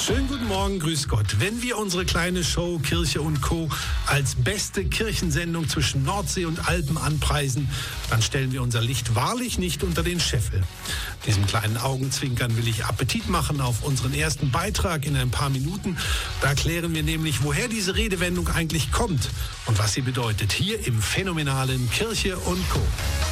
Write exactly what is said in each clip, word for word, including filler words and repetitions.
Schönen guten Morgen, grüß Gott. Wenn wir unsere kleine Show Kirche und Co. als beste Kirchensendung zwischen Nordsee und Alpen anpreisen, dann stellen wir unser Licht wahrlich nicht unter den Scheffel. Diesem kleinen Augenzwinkern will ich Appetit machen auf unseren ersten Beitrag in ein paar Minuten. Da klären wir nämlich, woher diese Redewendung eigentlich kommt und was sie bedeutet. Hier im phänomenalen Kirche und Co.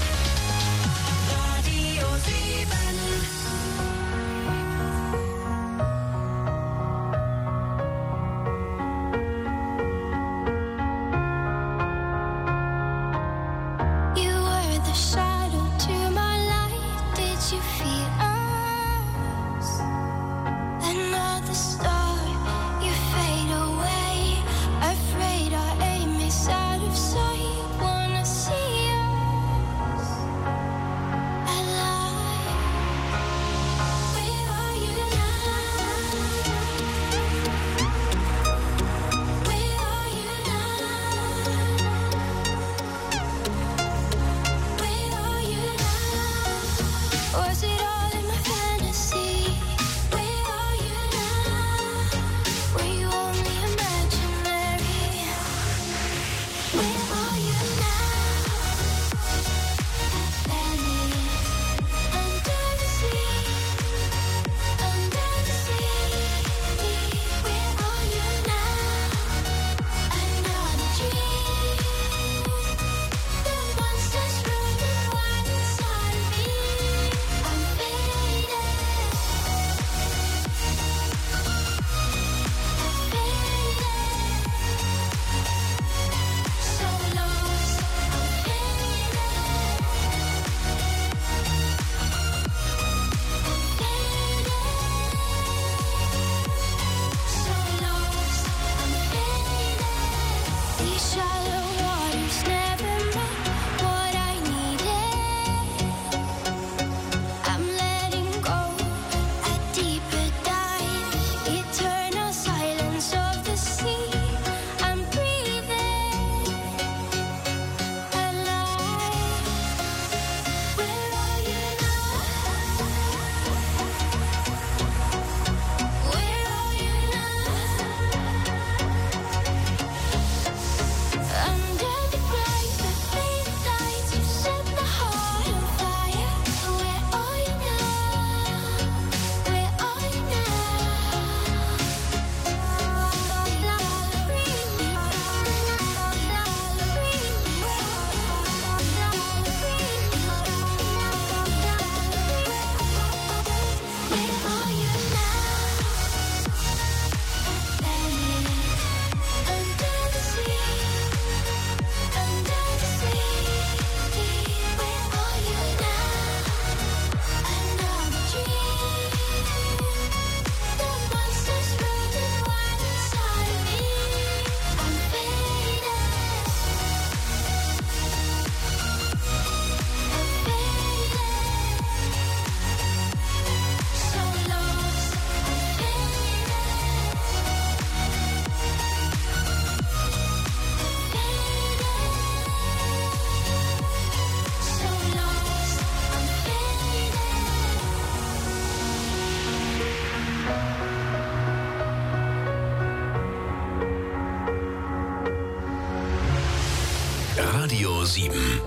Radio sieben.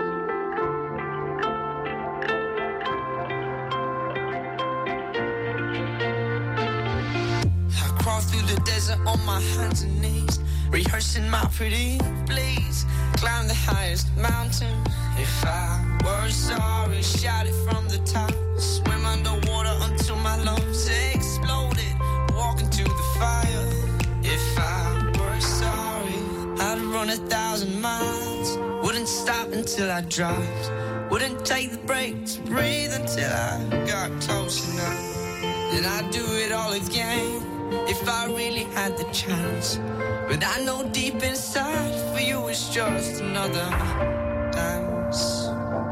I crawl through the desert on my hands and knees, rehearsing my pretty please. Climb the highest mountain. If I were sorry, shout it from the top. Swim underwater until my lungs exploded. Walk into the fire. If I were sorry, I'd run a thousand miles. Wouldn't stop until I dropped. Wouldn't take the break to breathe until I got close enough. Then I'd do it all again if I really had the chance. But I know deep inside for you it's just another dance.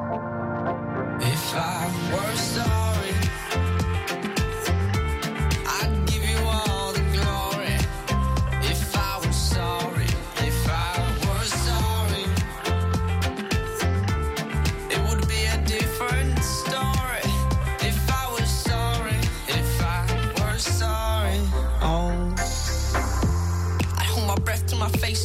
If I were sorry, I'd give you all the glory. If I was sorry, if I were sorry, it would be a different story. If I was sorry, if I were sorry.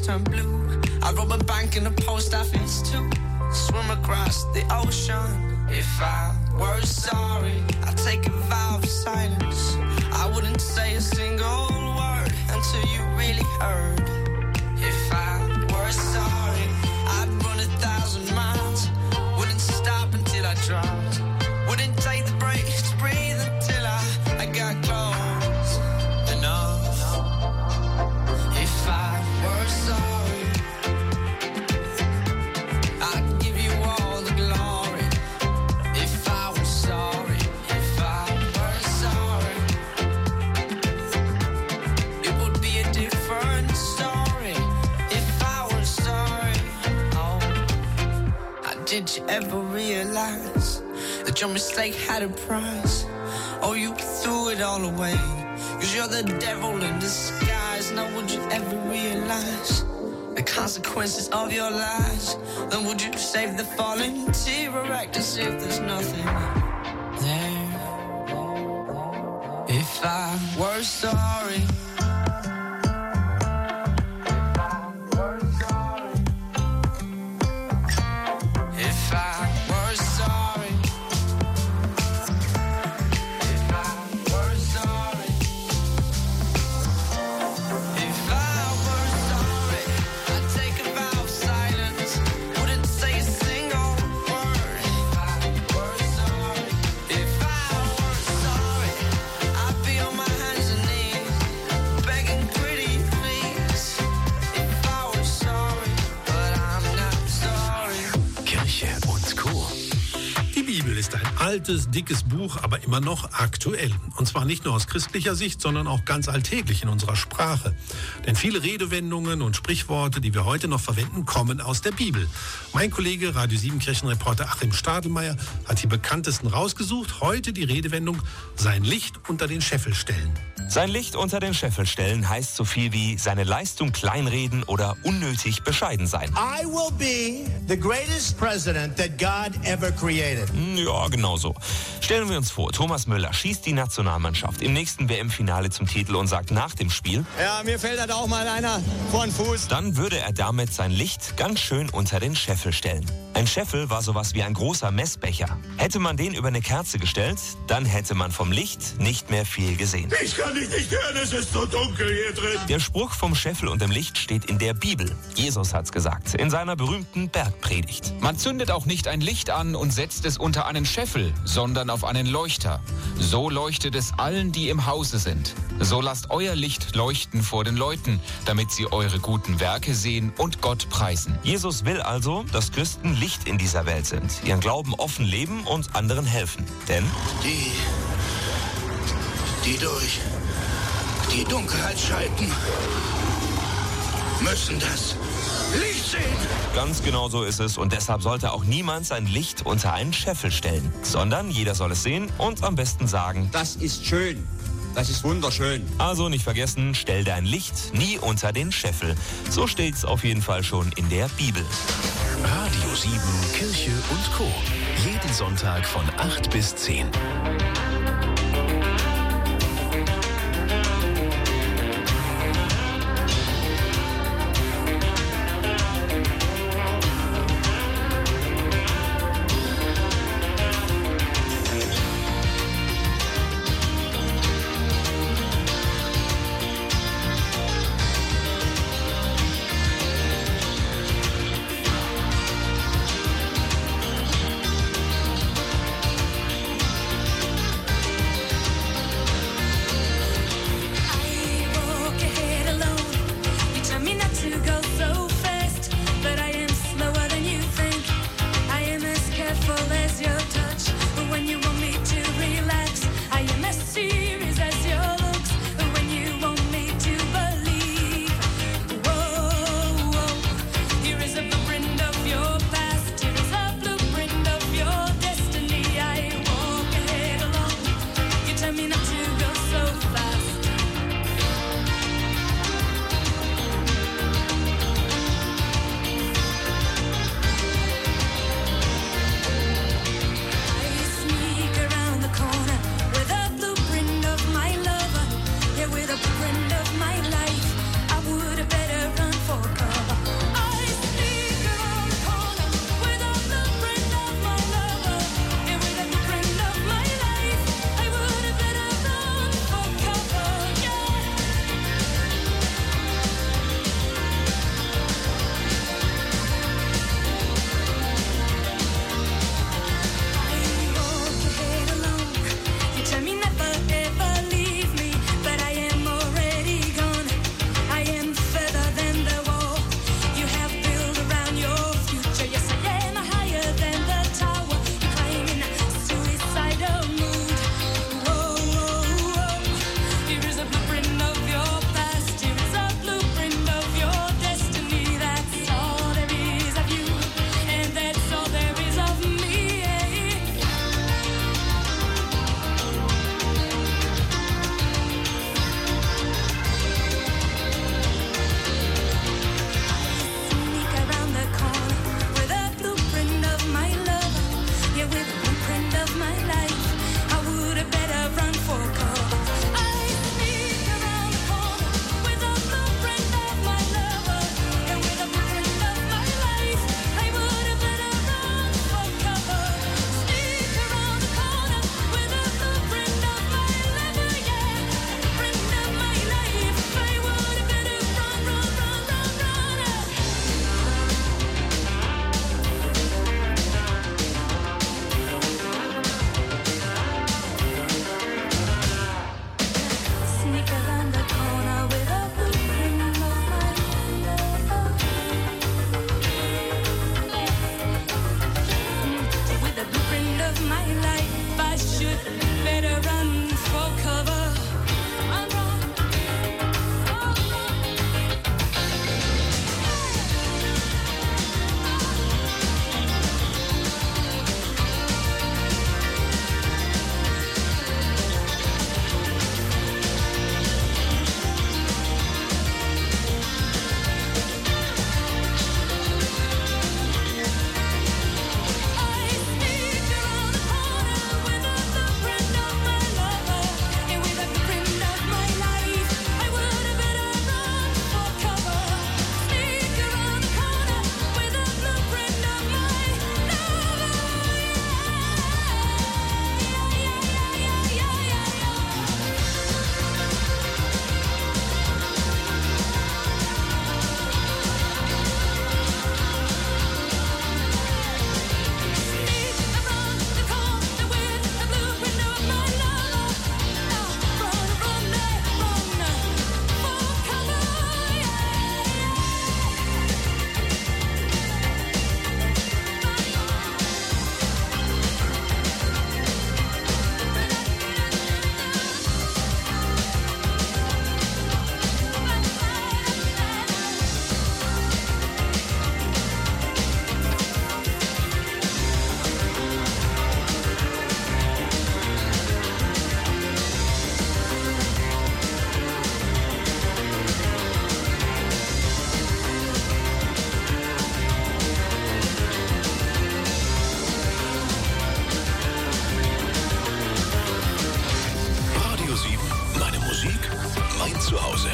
turn blue. I rob a bank in the post office too. Swim across the ocean. If I were sorry, I'd take a vow of silence. I wouldn't say a single word until you really heard. If I were sorry, I'd run a thousand miles. Wouldn't stop until I dropped. Wouldn't take the break to breathe until I, I got close enough. If I were sorry, I'd give you all the glory. If I were sorry, if I were sorry, it would be a different story. If I were sorry, oh, did you ever realize that your mistake had a price? Oh, you threw it all away, cause you're the devil in disguise. Now would you ever realize the consequences of your lies? Then would you save the fallen tear or act as if there's nothing there? If I were sorry, if I were sorry, if I were sorry, if I were sorry, I'd take a vow of silence. Wouldn't say a single word. If I were sorry, if I were sorry, I'd be on my hands and knees, begging pretty please. If I were sorry, but I'm not sorry. Kirche und Co. Die Bibel ist ein altes, dickes Buch, aber immer noch aktuell. Und zwar nicht nur aus christlicher Sicht, sondern auch ganz alltäglich in unserer Sprache. Denn viele Redewendungen und Sprichworte, die wir heute noch verwenden, kommen aus der Bibel. Mein Kollege, Radio sieben Kirchenreporter Achim Stadelmeier, hat die bekanntesten rausgesucht. Heute die Redewendung, sein Licht unter den Scheffel stellen. Sein Licht unter den Scheffel stellen heißt so viel wie seine Leistung kleinreden oder unnötig bescheiden sein. I will be the greatest president that God ever created. Ja, genau so. Stellen wir uns vor, Thomas Müller schießt die Nationalmannschaft im nächsten W M-Finale zum Titel und sagt nach dem Spiel: Ja, mir fällt halt auch mal einer vor den Fuß. Dann würde er damit sein Licht ganz schön unter den Scheffel stellen. Ein Scheffel war sowas wie ein großer Messbecher. Hätte man den über eine Kerze gestellt, dann hätte man vom Licht nicht mehr viel gesehen. Ich kann dich nicht hören, es ist so dunkel hier drin. Der Spruch vom Scheffel und dem Licht steht in der Bibel. Jesus hat's gesagt, in seiner berühmten Bergpredigt. Man zündet auch nicht ein Licht an und setzt es unter einen Scheffel, sondern auf einen Leuchter. So leuchtet es allen, die im Hause sind. So lasst euer Licht leuchten vor den Leuten, damit sie eure guten Werke sehen und Gott preisen. Jesus will also, dass Christen Licht in dieser Welt sind, ihren Glauben offen leben und anderen helfen. Denn Die, die durch die Dunkelheit schalten, müssen das Licht sehen. ganz genau so ist es und deshalb sollte auch niemand sein Licht unter einen Scheffel stellen, sondern jeder soll es sehen und am besten sagen: Das ist schön. Das ist wunderschön. Also nicht vergessen, stell dein Licht nie unter den Scheffel. So steht's auf jeden Fall schon in der Bibel. Radio sieben Kirche und Co. Jeden Sonntag von acht bis zehn. Friend of my life, I would have better run for cover. zu Hause.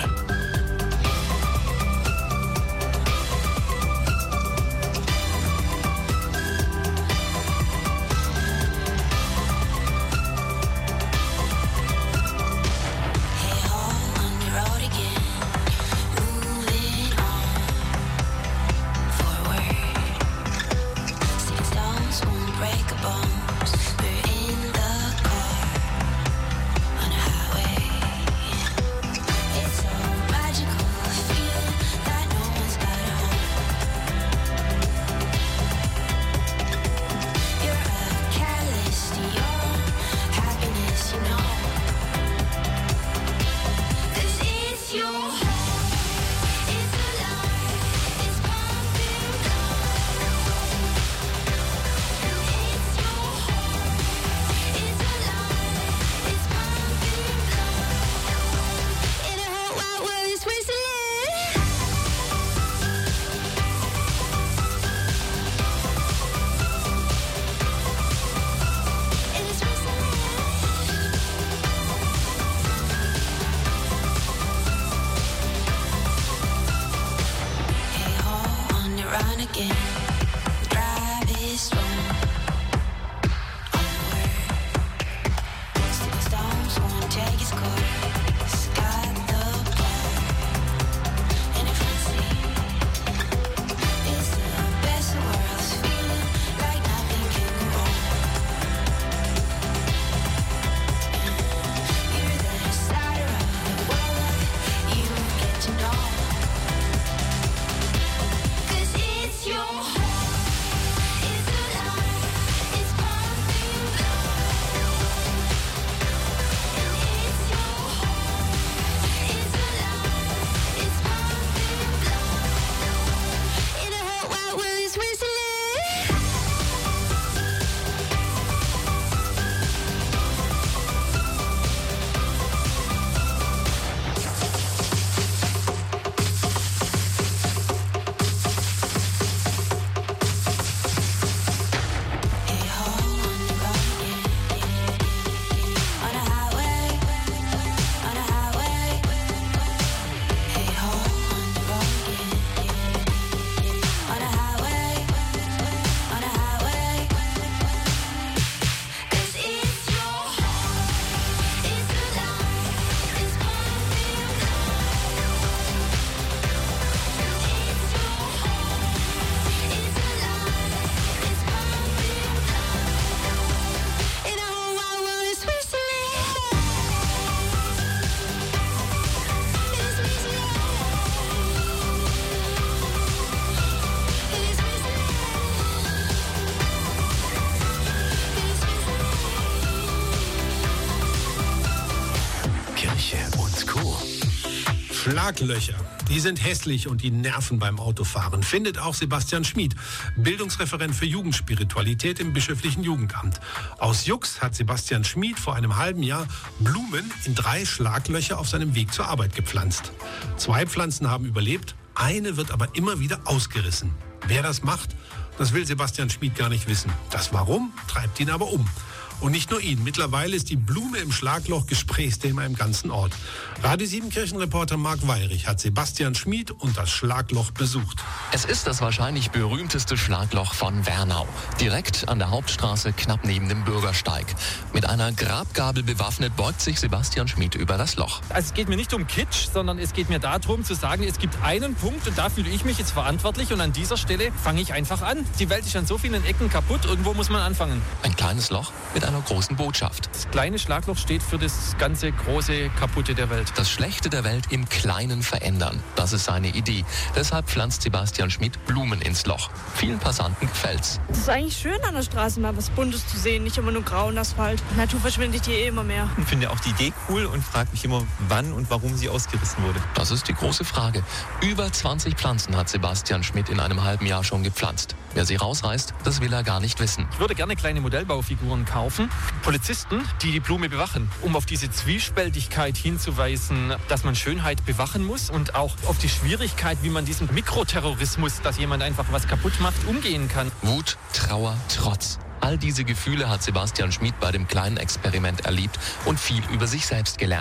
Schlaglöcher, die sind hässlich und die nerven beim Autofahren, findet auch Sebastian Schmid, Bildungsreferent für Jugendspiritualität im bischöflichen Jugendamt. Aus Jux hat Sebastian Schmid vor einem halben Jahr Blumen in drei Schlaglöcher auf seinem Weg zur Arbeit gepflanzt. Zwei Pflanzen haben überlebt, eine wird aber immer wieder ausgerissen. Wer das macht, das will Sebastian Schmid gar nicht wissen. Das Warum treibt ihn aber um. Und nicht nur ihn. Mittlerweile ist die Blume im Schlagloch Gesprächsthema im ganzen Ort. Radio sieben Kirchenreporter Marc Weyrich hat Sebastian Schmid und das Schlagloch besucht. Es ist das wahrscheinlich berühmteste Schlagloch von Wernau. Direkt an der Hauptstraße, knapp neben dem Bürgersteig. Mit einer Grabgabel bewaffnet beugt sich Sebastian Schmid über das Loch. Also es geht mir nicht um Kitsch, sondern es geht mir darum zu sagen, es gibt einen Punkt und da fühle ich mich jetzt verantwortlich und an dieser Stelle fange ich einfach an. Die Welt ist an so vielen Ecken kaputt, irgendwo muss man anfangen. Ein kleines Loch mit einer großen Botschaft. Das kleine Schlagloch steht für das ganze große Kaputte der Welt. Das Schlechte der Welt im Kleinen verändern. Das ist seine Idee. Deshalb pflanzt Sebastian Schmid Blumen ins Loch. Vielen Passanten gefällt's. Es ist eigentlich schön, an der Straße mal was Buntes zu sehen, nicht immer nur grauen Asphalt. Die Natur verschwindet hier eh immer mehr. Ich finde auch die Idee cool und frage mich immer, wann und warum sie ausgerissen wurde. Das ist die große Frage. Über zwanzig Pflanzen hat Sebastian Schmid in einem halben Jahr schon gepflanzt. Wer sie rausreißt, das will er gar nicht wissen. Ich würde gerne kleine Modellbaufiguren kaufen. Polizisten, die die Blume bewachen, um auf diese Zwiespältigkeit hinzuweisen, dass man Schönheit bewachen muss und auch auf die Schwierigkeit, wie man diesen Mikroterrorismus, dass jemand einfach was kaputt macht, umgehen kann. Wut, Trauer, Trotz. All diese Gefühle hat Sebastian Schmid bei dem kleinen Experiment erlebt und viel über sich selbst gelernt.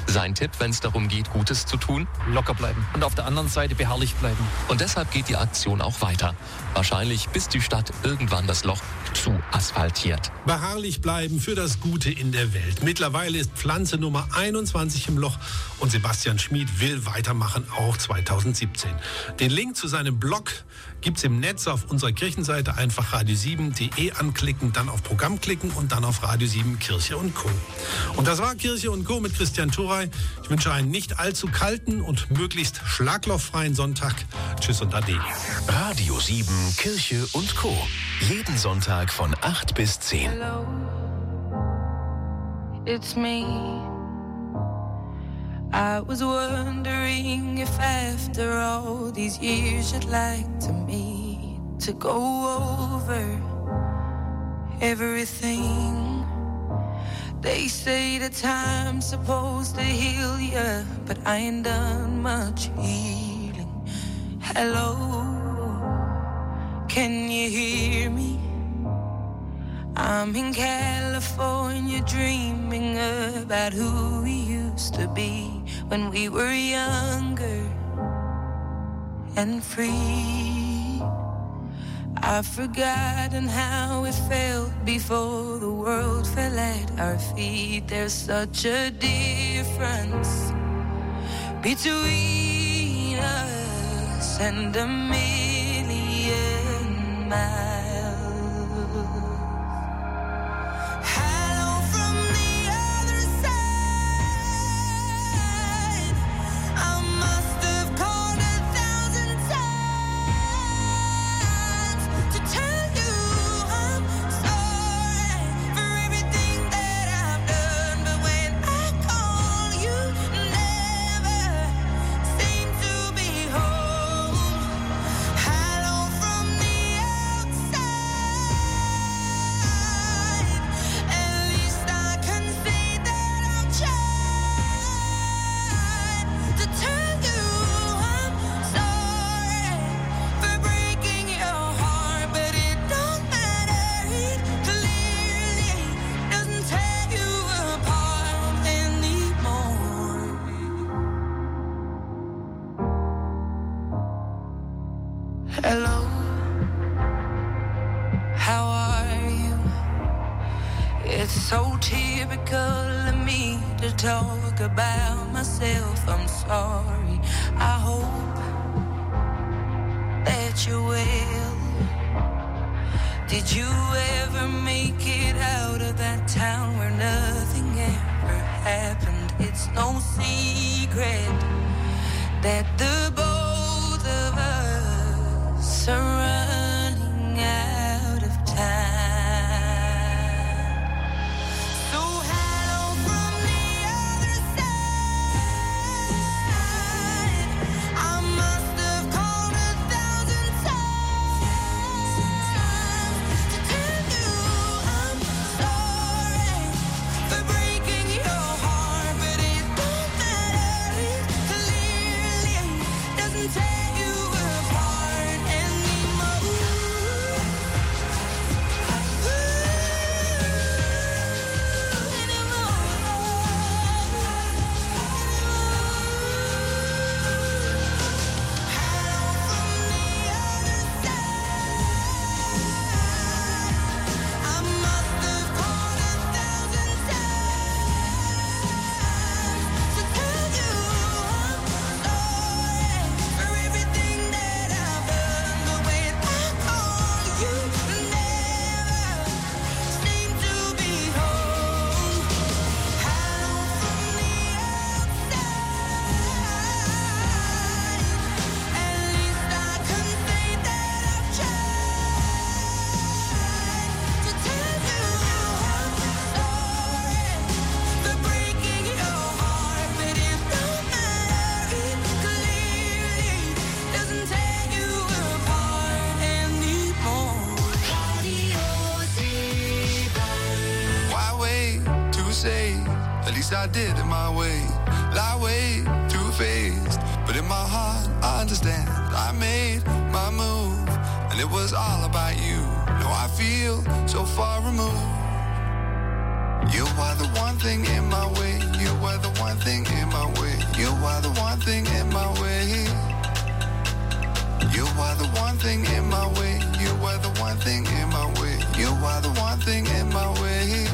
Sein Tipp, wenn es darum geht, Gutes zu tun? Locker bleiben und auf der anderen Seite beharrlich bleiben. Und deshalb geht die Aktion auch weiter. Wahrscheinlich bis die Stadt irgendwann das Loch zu asphaltiert. Beharrlich bleiben für das Gute in der Welt. Mittlerweile ist Pflanze Nummer einundzwanzig im Loch und Sebastian Schmid will weitermachen, auch zweitausendsiebzehn. Den Link zu seinem Blog gibt's im Netz auf unserer Kirchenseite. Einfach radio sieben punkt de anklicken, dann auf Programm klicken und dann auf Radio sieben Kirche und Co. Und das war Kirche und Co. mit Christian Thuray. Ich wünsche einen nicht allzu kalten und möglichst schlaglochfreien Sonntag. Tschüss und Ade. Radio sieben Kirche und Co. Jeden Sonntag von acht bis zehn. Hello, it's me. I was wondering if after all these years you'd like to meet, to go over everything. They say the time's supposed to heal ya, but I ain't done much healing. Hello, can you hear me? I'm in California dreaming about who we used to be when we were younger and free. I've forgotten how it felt before the world fell at our feet. There's such a difference between us and a million miles. Hello, how are you? It's so typical of me to talk about myself. I'm sorry. I hope that you're well. Did you ever make it out of that town where nothing ever happened? It's no secret that the both of us are running out of time. So hello from the other side. I must have called a thousand times to tell you I'm sorry for breaking your heart, but it don't matter. It clearly doesn't tear you apart anymore. I must have called a thousand times to tell you I'm sorry for everything that I've done, but when I call you, never seem to be home. Hello from the outside. At least I can say that I've tried to tell you I'm sorry for breaking your heart, but it don't matter. It clearly doesn't tear you apart anymore. Why wait to say? At least I did it my way. Lie way too faced, but in my heart I understand. I made my move, and it was all about you. Now I feel so far removed. You are the one thing in my way. You were the one thing in my way. You are the one thing in my way. You are the one thing in my way. You were the one thing in my way. You are the one thing in my way.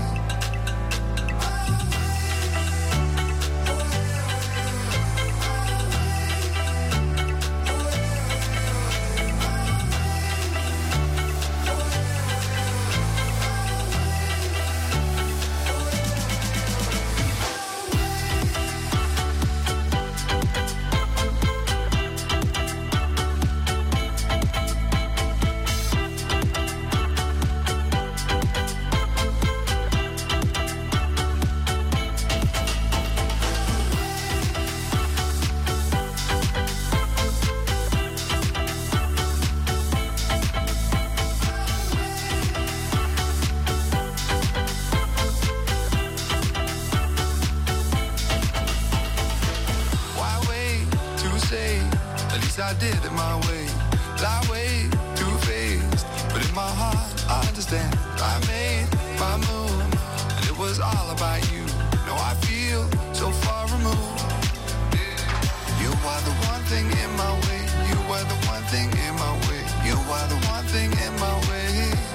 I did it my way. Lie way too faced, but in my heart I understand. I made my move, and it was all about you. Now I feel so far removed. You are the one thing in my way. You were the one thing in my way. You are the one thing in my way.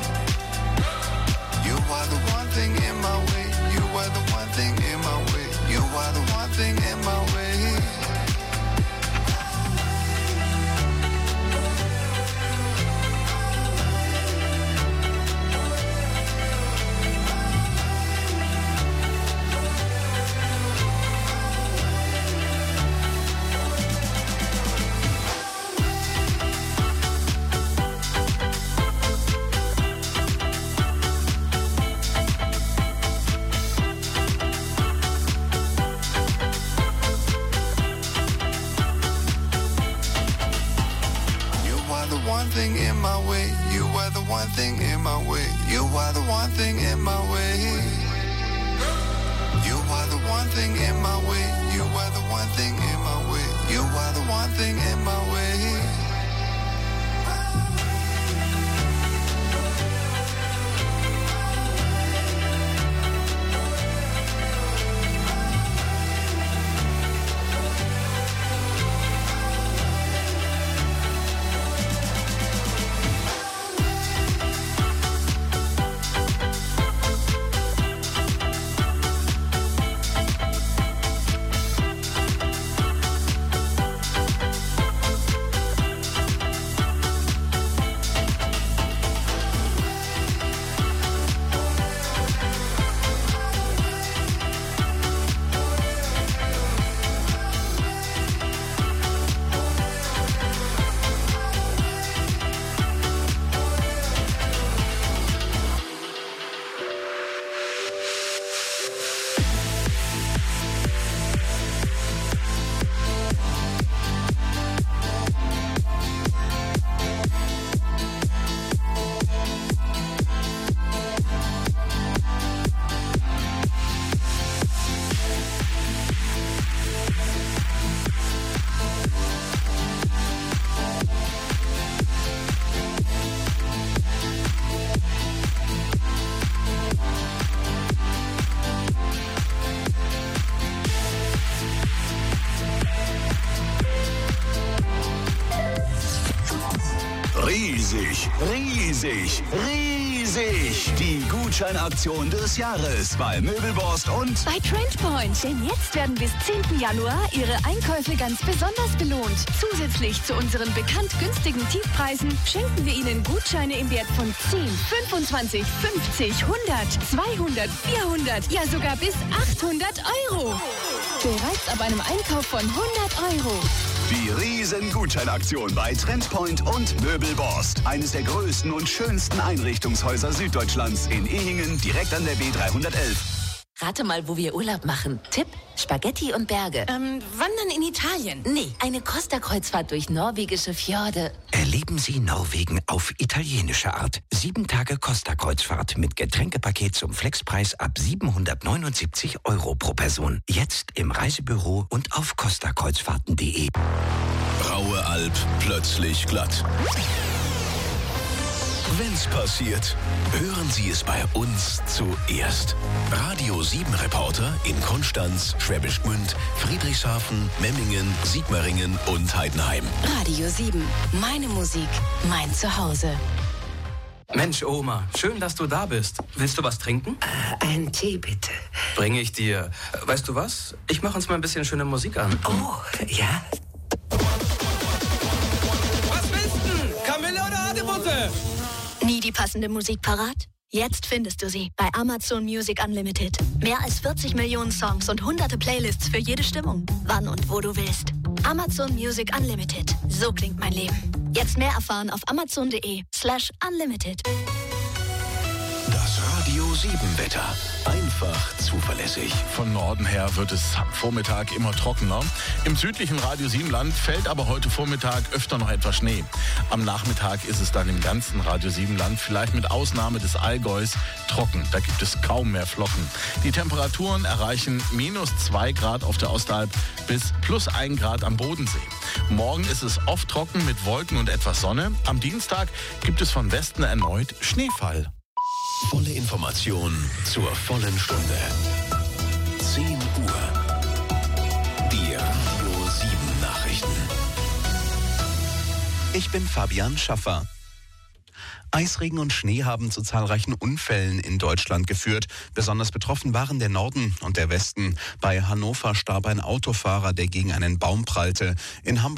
You are the one thing in my way. You were the one thing in my way. You are the one thing in my way. Thing in my way, you were the one thing in my way. You are the one thing in my way. You are the one thing in my way. You were the one thing in my way. You are the one thing in my way. Riesig, riesig, riesig. Die Gutscheinaktion des Jahres bei Möbelborst und bei Trendpoint. Denn jetzt werden bis zehnten Januar Ihre Einkäufe ganz besonders belohnt. Zusätzlich zu unseren bekannt günstigen Tiefpreisen schenken wir Ihnen Gutscheine im Wert von zehn, fünfundzwanzig, fünfzig, hundert, zweihundert, vierhundert, ja sogar bis achthundert Euro. Bereits ab einem Einkauf von hundert Euro. Die Riesen-Gutscheinaktion bei Trendpoint und Möbelborst. Eines der größten und schönsten Einrichtungshäuser Süddeutschlands in Ehingen, direkt an der B dreihundertelf. Rate mal, wo wir Urlaub machen. Tipp, Spaghetti und Berge. Ähm, wandern in Italien? Nee, eine Costa-Kreuzfahrt durch norwegische Fjorde. Erleben Sie Norwegen auf italienische Art. Sieben Tage Costa-Kreuzfahrt mit Getränkepaket zum Flexpreis ab siebenhundertneunundsiebzig Euro pro Person. Jetzt im Reisebüro und auf costakreuzfahrten punkt de. Raue Alp, plötzlich glatt. Wenn's passiert, hören Sie es bei uns zuerst. Radio sieben Reporter in Konstanz, Schwäbisch Gmünd, Friedrichshafen, Memmingen, Sigmaringen und Heidenheim. Radio sieben. Meine Musik, mein Zuhause. Mensch, Oma, schön, dass du da bist. Willst du was trinken? Äh, einen Tee, bitte. Bring ich dir. Weißt du was? Ich mache uns mal ein bisschen schöne Musik an. Oh, ja? Was willst du? Kamille oder Hagebutte? Nie die passende Musik parat? Jetzt findest du sie bei Amazon Music Unlimited. Mehr als vierzig Millionen Songs und hunderte Playlists für jede Stimmung. Wann und wo du willst. Amazon Music Unlimited. So klingt mein Leben. Jetzt mehr erfahren auf amazon.de slash unlimited. Das Radio sieben Wetter. Einfach zuverlässig. Von Norden her wird es am Vormittag immer trockener. Im südlichen Radio sieben Land fällt aber heute Vormittag öfter noch etwas Schnee. Am Nachmittag ist es dann im ganzen Radio sieben Land, vielleicht mit Ausnahme des Allgäus, trocken. Da gibt es kaum mehr Flocken. Die Temperaturen erreichen minus zwei Grad auf der Ostalb bis plus ein Grad am Bodensee. Morgen ist es oft trocken mit Wolken und etwas Sonne. Am Dienstag gibt es von Westen erneut Schneefall. Volle Information zur vollen Stunde. zehn Uhr. Die Radio sieben Nachrichten. Ich bin Fabian Schaffer. Eisregen und Schnee haben zu zahlreichen Unfällen in Deutschland geführt. Besonders betroffen waren der Norden und der Westen. Bei Hannover starb ein Autofahrer, der gegen einen Baum prallte. In Hamburg